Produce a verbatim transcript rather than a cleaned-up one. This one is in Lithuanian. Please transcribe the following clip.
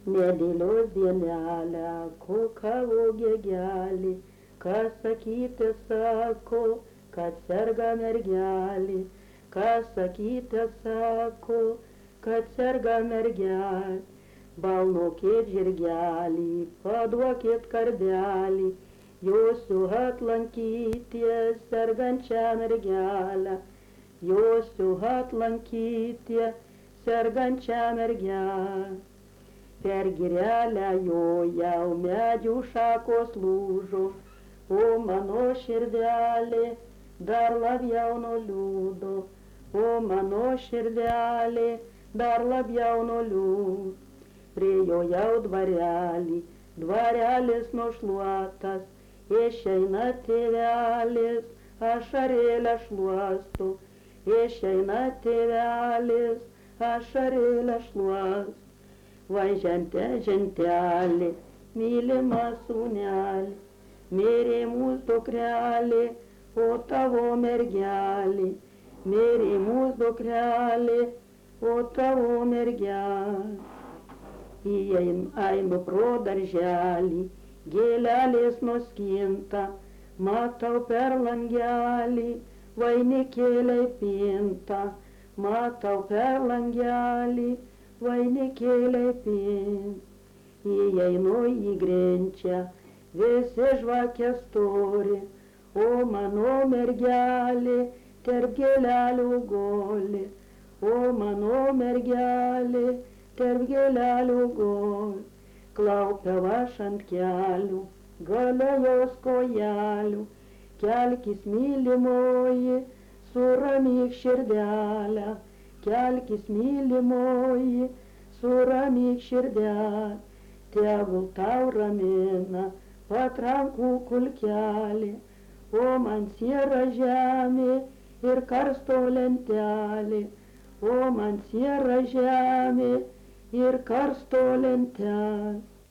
Nedėlios dienelę, kukavo gegelį, kas sakyti sako, kad serga mergelį, kas sakyti sako, kad serga mergelį. Balnokit žirgelį, paduokit kardelį, josiu atlankyti sergančią mergelę, josiu atlankyti sergančią mergelę. Per girelę jojau, medžių šakos lūžo, o mano širdelė dar labiau nuliūdo, o mano širdelė dar labiau nuliūdo. Priejojau dvarelį, dvarelis nušluotas, išeina tėvelis, ašarėlę šluosto, išeina tėvelis, ašarėlę šluosto. Vai žente, žentelė, mylimas sūnelė, mirė mūsų dukrelė, o tavo mergelė, mirė mūsų dukrelė, o tavo mergelė. Einu pro darželį, gėlelės nuskinta, matau per langelį, vainikėliai pinta, matau per langelį, vainikėliai pinta. Įeinu į grenčią, visi žvakės turi, o mano mergelė tarp gėlelių guli, o mano mergelė tarp gėlelių guli. Klaupiau aš ant kelių, gale jos kojelių, kelkis mylimoji, suramyk širdelę, kelkis mylimoji, suramyk širdelę. Tegul tau ramina patrankų kulkelė, o man siera žemė ir karsto lentelė, o man siera žemė ir karsto lentelė.